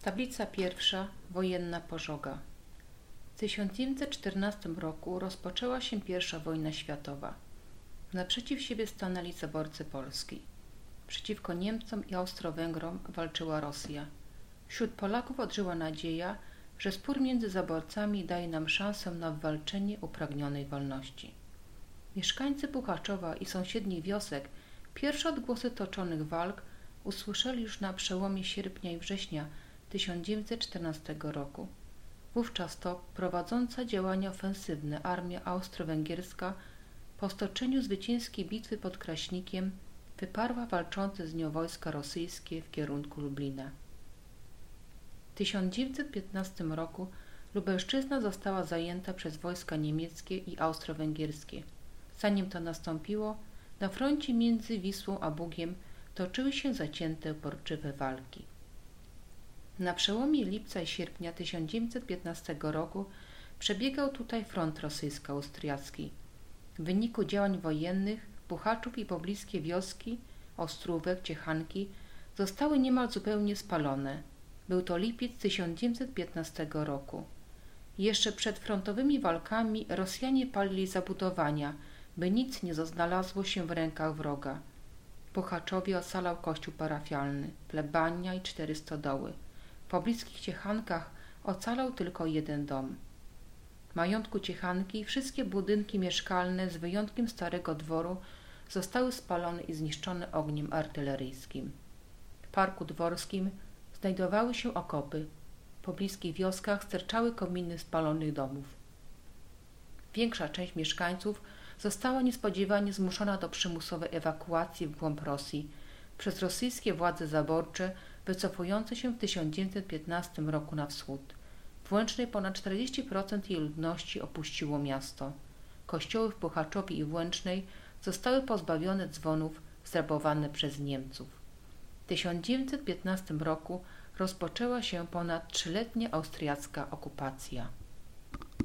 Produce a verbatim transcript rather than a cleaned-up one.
Tablica pierwsza. Wojenna pożoga. W tysiąc dziewięćset czternastym roku rozpoczęła się pierwsza wojna światowa. Naprzeciw siebie stanęli zaborcy Polski. Przeciwko Niemcom i Austro-Węgrom walczyła Rosja. Wśród Polaków odżyła nadzieja, że spór między zaborcami daje nam szansę na wywalczenie upragnionej wolności. Mieszkańcy Puchaczowa i sąsiednich wiosek pierwsze odgłosy toczonych walk usłyszeli już na przełomie sierpnia i września tysiąc dziewięćset czternastego roku. Wówczas to prowadząca działania ofensywne armia austro-węgierska po stoczeniu zwycięskiej bitwy pod Kraśnikiem wyparła walczące z nią wojska rosyjskie w kierunku Lublina. W tysiąc dziewięćset piętnastym roku Lubelszczyzna została zajęta przez wojska niemieckie i austro-węgierskie. Zanim to nastąpiło, na froncie między Wisłą a Bugiem toczyły się zacięte, uporczywe walki. Na przełomie lipca i sierpnia tysiąc dziewięćset piętnastego roku przebiegał tutaj front rosyjsko-austriacki. W wyniku działań wojennych Puchaczów i pobliskie wioski, Ostrówek, Ciechanki zostały niemal zupełnie spalone. Był to lipiec tysiąc dziewięćset piętnastego roku. Jeszcze przed frontowymi walkami Rosjanie palili zabudowania, by nic nie znalazło się w rękach wroga. W Puchaczowie ocalał kościół parafialny, plebania i cztery stodoły. W pobliskich Ciechankach ocalał tylko jeden dom. W majątku Ciechanki wszystkie budynki mieszkalne z wyjątkiem starego dworu zostały spalone i zniszczone ogniem artyleryjskim. W parku dworskim znajdowały się okopy. W pobliskich wioskach sterczały kominy spalonych domów. Większa część mieszkańców została niespodziewanie zmuszona do przymusowej ewakuacji w głąb Rosji przez rosyjskie władze zaborcze wycofujące się w tysiąc dziewięćset piętnastym roku na wschód. W Łęcznej ponad czterdzieści procent jej ludności opuściło miasto. Kościoły w Puchaczowie i w Łęcznej zostały pozbawione dzwonów, zrabowane przez Niemców. W tysiąc dziewięćset piętnastym roku rozpoczęła się ponad trzyletnia austriacka okupacja.